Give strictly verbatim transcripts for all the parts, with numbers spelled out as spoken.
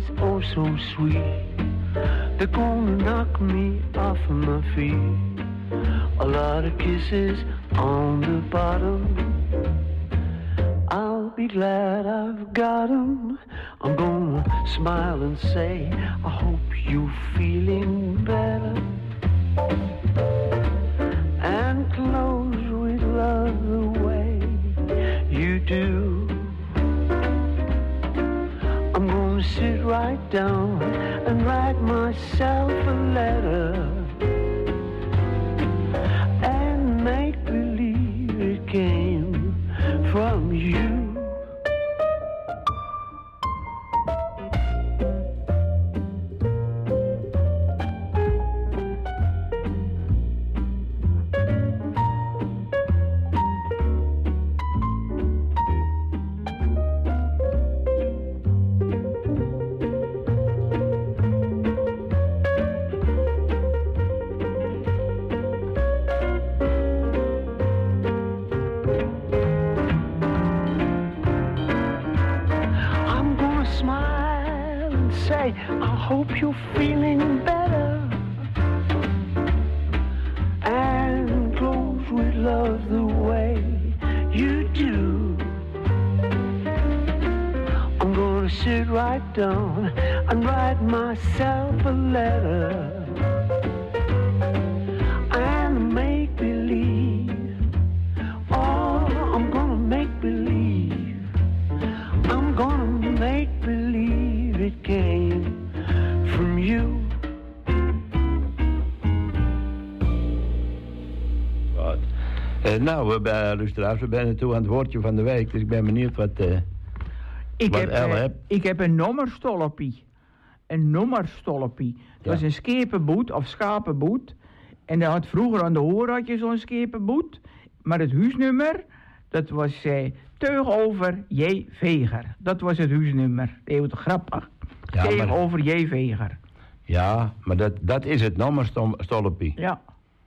oh so sweet. They're gonna knock me off of my feet. A lot of kisses on the bottom. I'll be glad I've got 'em. I'm gonna smile and say, I hope you're feeling better. And close with love the way you do. I'm gonna sit right down and write myself a letter. And make believe it came from you. I hope you're feeling better. And close with love the way you do. I'm gonna sit right down and write myself a letter. And make believe. Oh, I'm gonna make believe. I'm gonna make believe it came from you. Wat? Uh, nou, we ben, luisteraars, we zijn toe aan het woordje van de week, dus ik ben benieuwd wat, uh, ik wat heb, Elle uh, hebt. Ik heb een nommerstolpie. Een nommerstolpie. Dat Ja. was een skepenboet of schapenboet. En dan had vroeger aan de hoor had je zo'n skepenboet. Maar het huisnummer, dat was uh, Tegenover J. Veger. Dat was het huisnummer. Heel grappig. Ja, maar- Tegenover J. Veger. Ja, maar dat, dat is het nommerstolpie. Ja.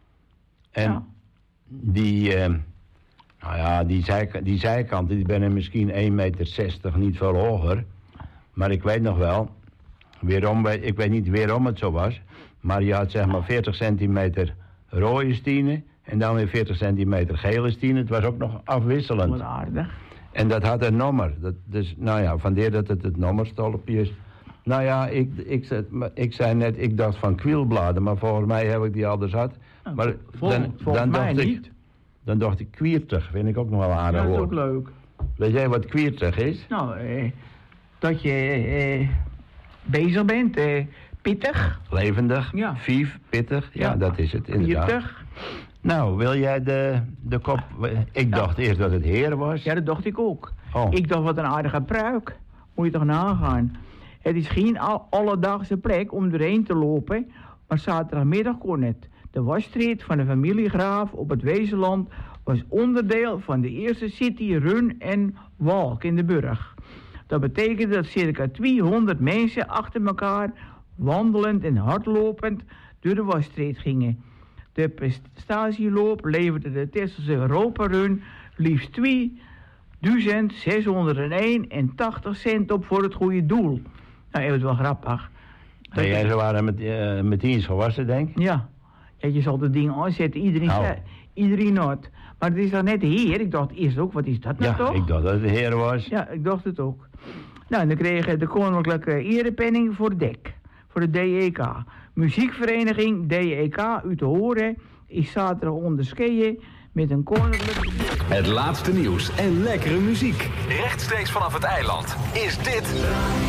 En Ja. die, uh, nou ja, die, zij, die zijkanten, die ben misschien één meter zestig, niet veel hoger. Maar ik weet nog wel, weerom, ik weet niet waarom het zo was, maar je had zeg maar veertig centimeter rode stenen en dan weer veertig centimeter gele stenen. Het was ook nog afwisselend. Wat aardig. En dat had een nummer. Dat, dus, nou ja, vandaar dat het het nommerstolpje is. Nou ja, ik, ik, ik, ik zei net, ik dacht van kwielbladen, maar volgens mij heb ik die al eens had. Maar Vol, dan, volgens dan mij dacht niet. ik, dan dacht ik kwiertig, vind ik ook nog wel een aardig Ja, dat is woord. ook leuk. Weet jij wat kwiertig is? Nou, eh, dat je eh, bezig bent, eh, pittig. Levendig, Ja. vief, pittig, ja, Ja. dat is het inderdaad. Pittig. Nou, wil jij de, de kop... Ik dacht eerst dat het heer was. Ja, dat dacht ik ook. Oh. Ik dacht, wat een aardige pruik. Moet je toch nagaan. Het is geen al- alledaagse plek om erheen te lopen, maar zaterdagmiddag kon het. De wasstreet van de familie Graaf op het Wezenland was onderdeel van de eerste city run en walk in de burg. Dat betekende dat circa tweehonderd mensen achter elkaar wandelend en hardlopend door de wasstreet gingen. De prestatieloop leverde de Tesselse Europa Run liefst tweeduizend zeshonderdeenentachtig cent op voor het goede doel. Nou, even wel grappig. Dat jij zo waren met, uh, met dienst gewassen, denk ik? Ja. Ja, je zal dat ding aanzetten, iedereen, Nou. zei- iedereen had. Maar het is dan net de heer. Ik dacht eerst ook, wat is dat nou Ja, toch? ik dacht dat het de heer was. Ja, ik dacht het ook. Nou, en dan kregen de koninklijke erepenning voor D E C. Voor de D E K. Muziekvereniging D E K uit te horen is zaterdag onderscheiden met een koninklijke... Het laatste nieuws en lekkere muziek. Rechtstreeks vanaf het eiland is dit...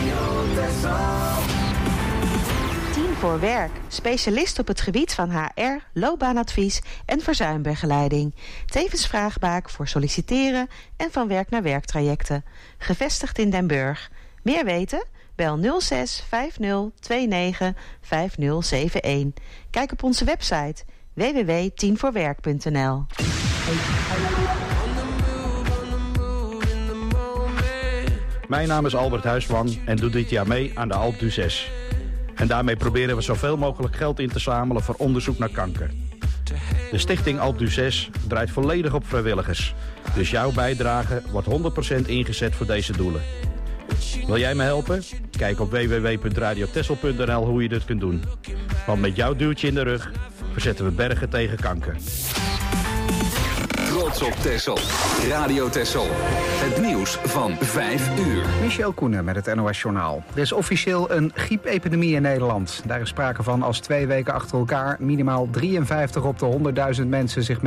Tien voor Werk. Specialist op het gebied van H R, loopbaanadvies en verzuimbegeleiding. Tevens vraagbaak voor solliciteren en van werk naar werktrajecten. Gevestigd in Den Burg. Meer weten? Bel nul zes vijf nul twee negen vijf nul zeven een. Kijk op onze website w w w punt tien voor werk punt n l. Mijn naam is Albert Huisman en doe dit jaar mee aan de Alpe d'Huez. En daarmee proberen we zoveel mogelijk geld in te zamelen voor onderzoek naar kanker. De stichting Alpe d'Huez draait volledig op vrijwilligers. Dus jouw bijdrage wordt honderd procent ingezet voor deze doelen. Wil jij me helpen? Kijk op w w w punt radio texel punt n l hoe je dit kunt doen. Want met jouw duwtje in de rug verzetten we bergen tegen kanker. Trots op Texel. Radio Texel. Het nieuws van vijf uur. Michel Koenen met het N O S Journaal. Er is officieel een griepepidemie in Nederland. Daar is sprake van als twee weken achter elkaar minimaal drieënvijftig op de honderdduizend mensen zich